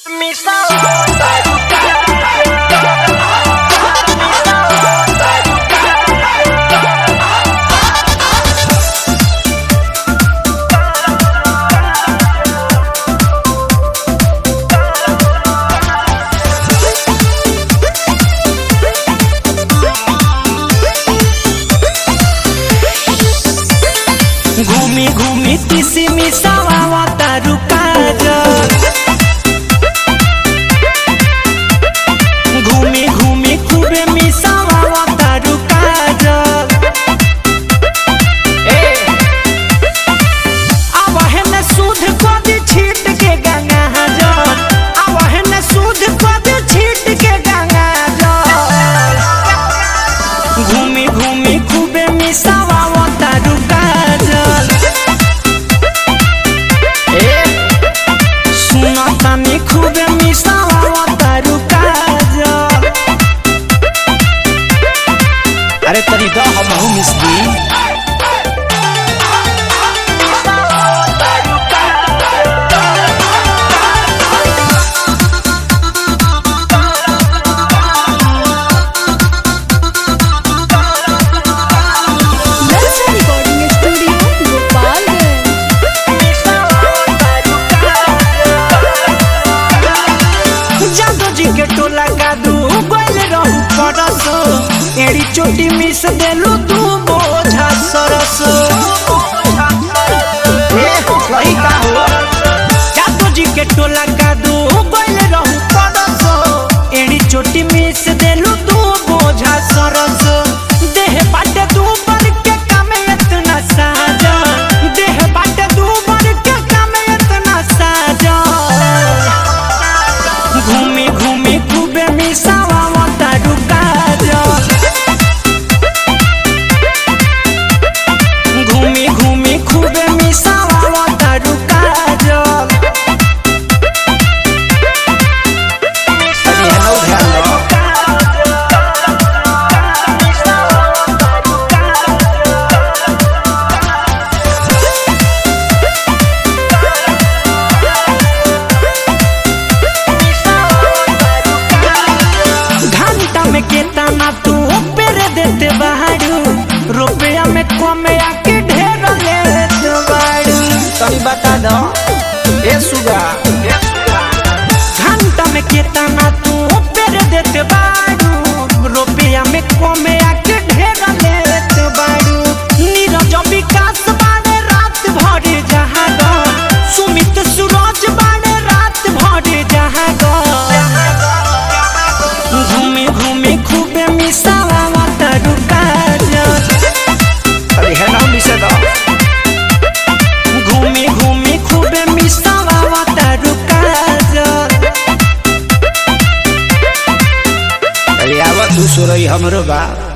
घूमी घूमी तीसी मिसावा तारू काजल, घूमी घूमी खूबे मिसावा तारू काजल। आवहे न सूद कदी छीट के गंगा जल, आवहे न सूद कदी छीट के गंगा जल। घूमी घूमी खूबे मिसावा तारू काजल, सुनतानी खूबे मिसावा तारू काजल। अरे तरी द हमहू मिसदी के टोला का दू गोल रहू परस, एड़ी चोटी मिस देलू तू बोझा सरस। लही का हो जादू जी के टोला का दू गोल रहू परस, एड़ी चोटी मिस देलू तू बोझा सरस। देह बाटे दू बर के काम इतना साजन, देह बाटे दू बर के काम इतना साजन। घूमी घूमी खूबे मिसावा तारू काजल, घूमी घूमी खूबे मिसावा तारू काजल। घंटा में केतना तू पेरे देते बाड़ू, रुपया में कमे आके ढेर लेत बाड़ू। तनी बता दो ए सुगा, घंटा में केतना तू पेरे देते बाड़ू, रुपया में कमे आके ढेर लेत बाड़ू। नीरज विकास बाड़े रात भर जहागल, सुमित सूरज बाड़े रात भर जहागल। घूमी घूमी खूबे मिसावा तारू काजल, अरे है ना मिसे दो। घूमी घूमी खूबे मिसावा तारू काजल। अरे आवा तू सोरई हमरो बा।